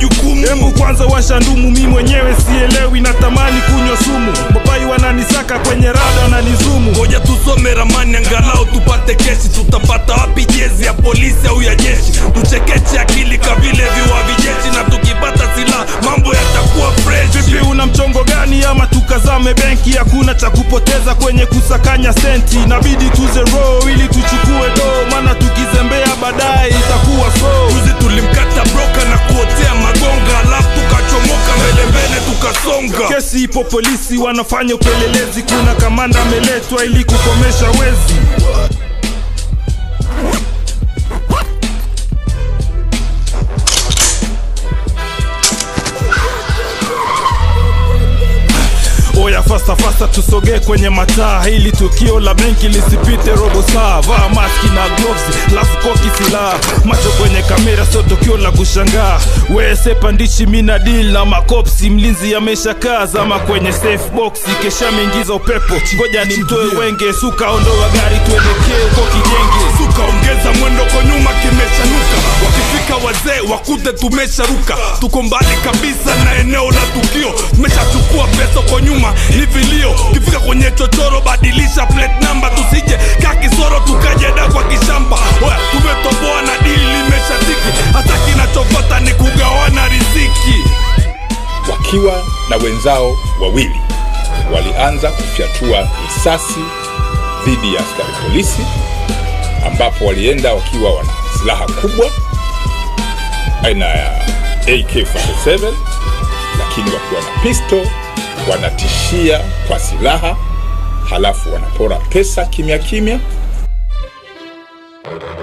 jukumu. Hebu kwanza washa ndumu, mimi mwenyewe sielewi, natamani kunywa sumu. Mapai wananisaka kwenye rada na nizumu. Ngoja tusome ramani angalau tupate kesi. Tutapata wapi jezi ya polisi au ya jeshi? Tuchekeche akili kavile viwa vijeshi, na tukipata silaha mambo yatakuwa fresh. Vipi, una mchongo gani ama tukazame benki? Hakuna cha kupoteza kwenye kusakanya senti, nabidi tuze roho ili tuchukue do, maana tukizembea baadaye itakuwa so. Juzi tulimkata broka na kuotea magonga, alafu tukachomoka mbele tukasonga. Kesi ipo polisi wanafanya upelelezi, kuna kamanda ameletwa ili kukomesha wezi. Oya fasta tusogee kwenye mataa, ili tukio la benki lisipite robo saa. Vaa maski na gloves, lafu koki silaha, macho kwenye kamera, sio tukio la kushangaa. Wewe sepa ndichi, mina deal na makopsi, mlinzi ameshakaa zama kwenye safe box, kesha mingiza upepo. Ngoja nimtoe wenge, suka ondoa gari tuelekee uko kijenge. Suka ongeza mwendo kwa nyuma kimeshanuka, wakifika wazee wakute tumesharuka. Tuko mbali kabisa na eneo la tukio, tumeshachukua pesa kwa nyuma ni vilio. Kifika kwenye chochoro badilisha plate number, tusije kakisoro tukajeda kwa kishamba. Oya tumetoboa na dili limeshatiki, hata kinachofata ni kugawana riziki. Wakiwa na wenzao wawili walianza kufyatua risasi dhidi ya askari polisi, ambapo walienda wakiwa wana silaha kubwa aina ya AK-47, lakini wakiwa na pistol wanatishia kwa silaha, halafu wanapora pesa kimya kimya.